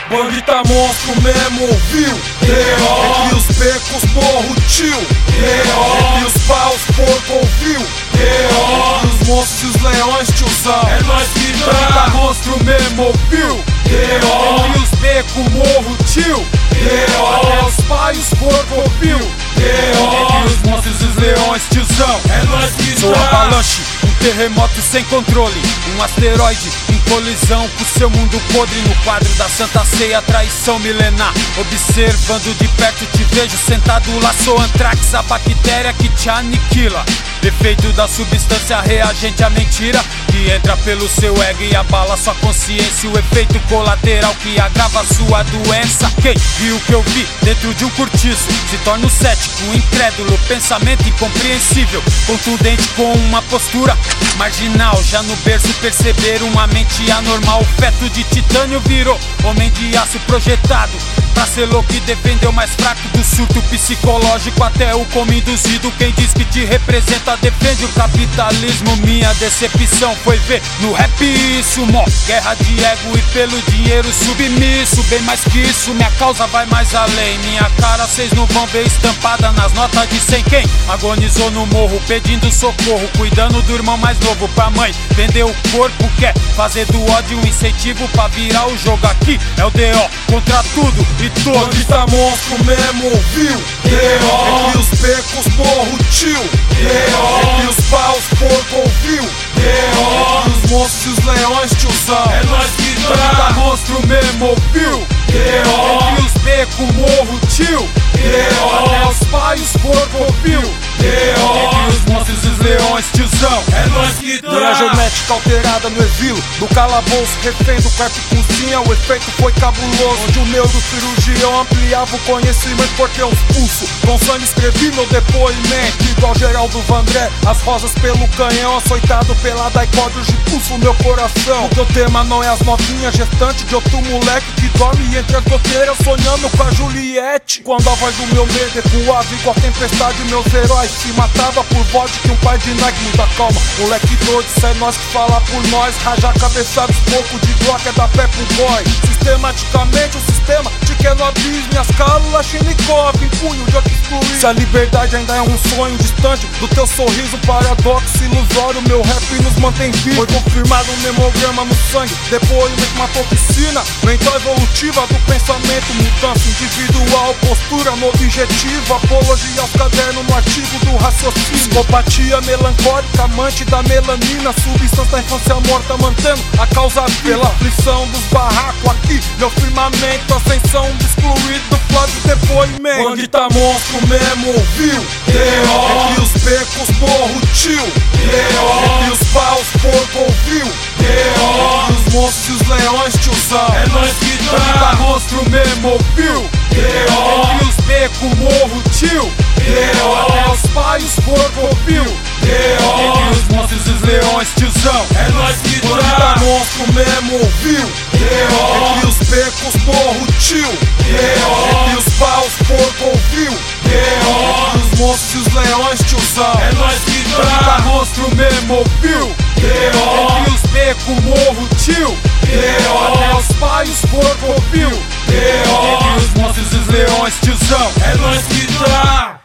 Bang tá monstro mesmo, ouviu? Entre os becos, morro, tio. Entre os paus, porco, ouviu? Entre os monstros e os leões, tiozão. É nóis que Bang tá monstro mesmo, ouviu? Entre os becos, morro, tio. Até os pais, porco, ouviu? Entre os monstros e os leões, tiozão. É nóis que Sou avalanche, um terremoto sem controle, um asteroide em colisão com seu mundo podre. No quadro da Santa Ceia, traição milenar. Observando de perto te vejo sentado lá. Sou Anthrax, a bactéria que te aniquila. Efeito da substância reagente à mentira, que entra pelo seu ego e abala sua consciência. O efeito colateral que agrava sua doença. Quem viu o que eu vi dentro de um cortiço se torna um cético, incrédulo, pensamento incompreensível, contundente com uma postura marginal. Já no berço perceber uma mente anormal. O feto de titânio virou homem de aço projetado pra ser louco e defender o mais fraco. Do surto psicológico até o como induzido. Quem diz que te representa defende o capitalismo. Minha decepção foi ver no rap isso, mó guerra de ego e pelo dinheiro submisso. Bem mais que isso, minha causa vai mais além. Minha cara cês não vão ver estampada nas notas de 100. Quem agonizou no morro pedindo socorro, cuidando do irmão mais novo pra mãe vender o corpo. Quer fazer do ódio um incentivo pra virar o jogo. Aqui é o D.O. contra tudo e todos. Bang tá monstro mesmo, ouviu? Entre os becos, morro, tio. Entre os paus, porco, ouviu? Entre os monstros e os leões, tiozão. É nóis que Bang tá monstro mesmo, ouviu? Entre os becos, morro, tio. Até os pais, porco, ouviu? Entre os monstros e os leões, tiozão. É nóis que Linha geométrica alterada no exílio, do calabouço, refém do quarto e cozinha. O efeito foi cabuloso, onde o neurocirurgião ampliava o conhecimento. Cortei os pulsos, com sangue escrevi meu depoimento. Igual Geraldo Vandré, as rosas pelo canhão. Açoitado pela daicórdia de pulso meu coração. O teu tema não é as novinhas gestantes de outro moleque que dorme entre as goteiras sonhando com a Juliette. Quando a voz do meu medo ecoava igual tempestade, meus heróis se matava por vodka que um pai de Nike. Muita calma, moleque doido, isso é nós que fala por nós. Rajar cabeçados, pouco de Glock é da pé pro boy. Sistematicamente o sistema te quer no abismo. Minhas cálulas Chinikov em punho de outro excluir. Se a liberdade ainda é um sonho distante do teu sorriso, paradoxo ilusório, meu rap nos mantém vivo. Foi confirmado um hemograma no sangue, depoimento uma toxina mental evolutiva do pensamento. Mudança individual, postura no objetivo, apologia aos cadernos no artigo do raciocínio. Psicopatia melancólica, amante da melanina, substância da infância morta, mantendo a causa pela aflição dos barracos. Aqui, meu firmamento, ascensão do excluído, Flávio depoimento. Bang tá monstro mesmo, ouviu? Entre os becos, morro, tio. Entre os paus, porco, ouviu? Entre os monstros e os leões, tiozão. É nóis que Bang tá monstro mesmo, ouviu? Entre os becos, morro, tio. Até os pais, porco, ouviu? Entre os monstros e os leões, tiozão. É nóis que Bang tá monstro mesmo, ouviu? Entre os becos, morro, tio. Entre os paus, porco, ouviu? Entre os monstros e os leões, tiozão. É nóis que Bang tá monstro mesmo, ouviu? Entre os becos, morro, tio. Até os pais, porco, ouviu? Entre os monstros e os leões, tiozão. É nóis que